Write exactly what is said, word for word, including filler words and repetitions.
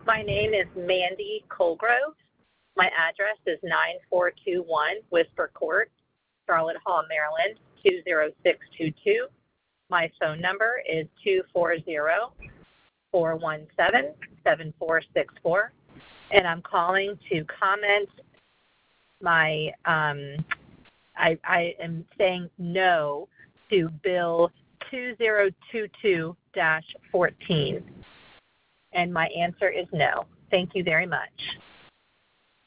My name is Mandy Colgrove. My address is nine four two one Whisper Court, Charlotte Hall, Maryland, two zero six two two. My phone number is two four zero, four one seven, seven four six four. And I'm calling to comment my, um, I, I am saying no to Bill two zero two two dash fourteen. And my answer is no. Thank you very much.